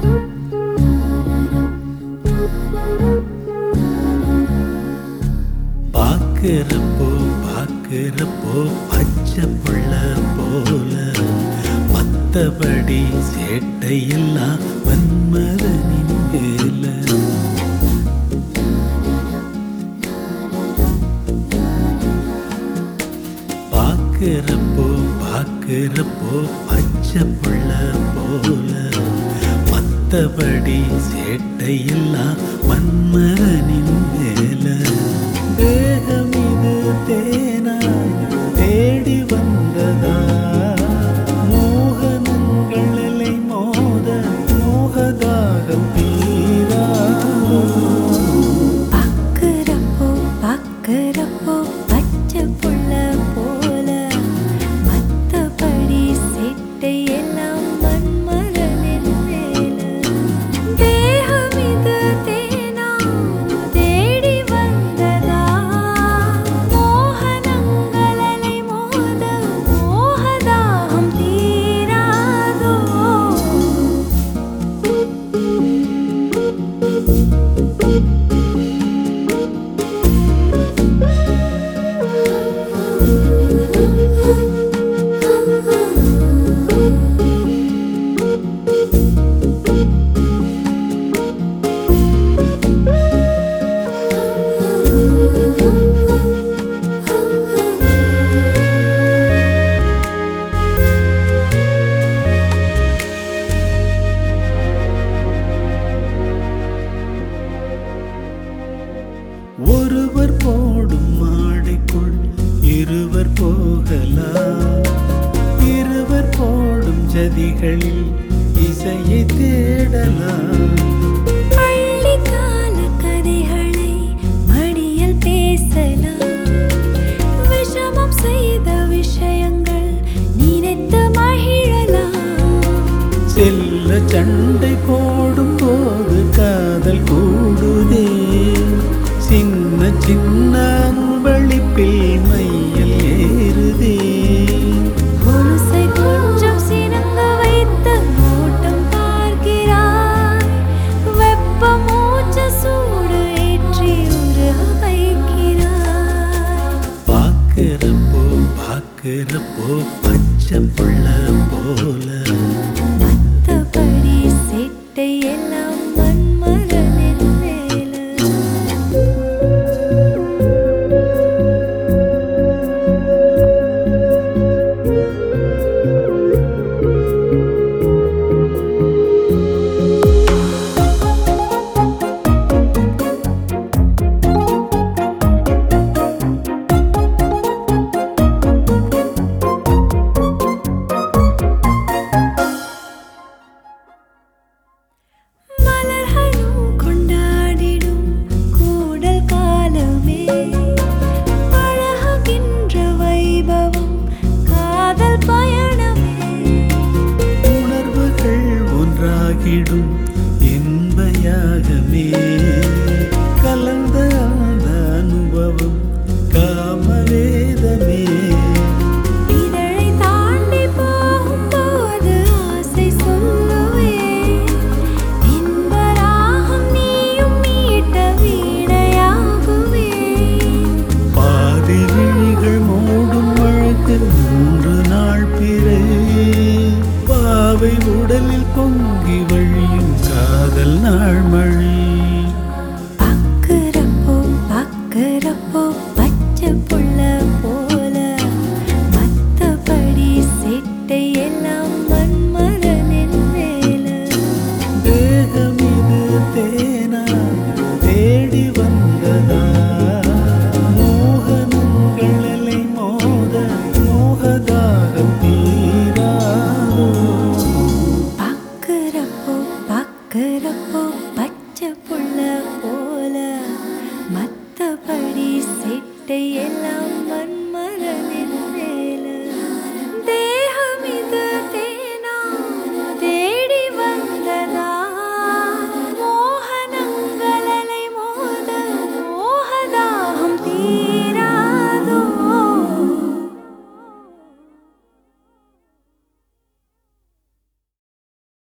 பாக்குறப்போ பச்சை புள்ள போல மத்தபடி சேட்டையெல்லாம் மன்மதனின் வேல. பாக்குறப்போ பச்சை புள்ள போல மத்தபடி சேட்டையெல்லாம் மன்மதனின் வேல. தேகம் இது தேனாய் தேடி வந்ததா மோகனங்களை மோத மோகதாகம் தீரா. பாக்குறப்போ பச்சை புள்ள போல மத்தபடி சேட்டை எல்லாம் மன்மதனின் வேல. தேகம் இது தேனா தேடி வந்ததா மோகனங்களை மோத மோகதாகம் தீராதோ. ஒருவர் போடும் மாடிக்குள் இருவர் போகலாம். இருவர் போடும் ஜதிகளில் இசையை தேடலாம். பள்ளிக்கால கதைகளை மடியில் பேசலாம். விஷமம் செய்த விஷயங்கள் நினைத்து மகிழலாம். செல்ல சண்டை போடும் போது காதல் கூடுதே. சின்ன சின்ன அன்பளிப்பில் மையில் ஏறுதே. கொலுசை கொஞ்சம் சினங்க வைத்து ஓட்டம் பார்க்கிறாய். வெப்ப மூச்ச சூடு ஏற்றி உருக வைக்கிறாய். பாக்குறப்போ பச்சை புள்ள போல மத்தபடி சேட்டை எல்லாம் மன்மதனின் வேல. மலர்களும் கொண்டாடிடும் கூடல் காலமே பழகுகின்ற வைபவம் காதல் பயணமே. உணர்வுகள் ஒன்றாகிடும் இன்பயாகமே. கலந்த அந்த அனுபவம் காமவேதமே. இதழை தாண்டி போகும்போது ஆசை சொல்லுவேன். இன்பராகம் நீயும் மீட்ட வீணையாகுவேன். பாதி விழிகள் மூடும் வழக்கு 3 நாள் பிறை. பாவை உடலில் பொங்கி வழியும் காதல் நாள் மழை. பாக்குறப்போ பச்சை புள்ள போல மத்தபடி சேட்டை எல்லாம் மன்மதனின் வேல. தேகம் இது தேனா தேடி வந்ததா மோகனங்களை மோத மோகதாகம் தீராதோ. பாக்குறப்போ பச்சை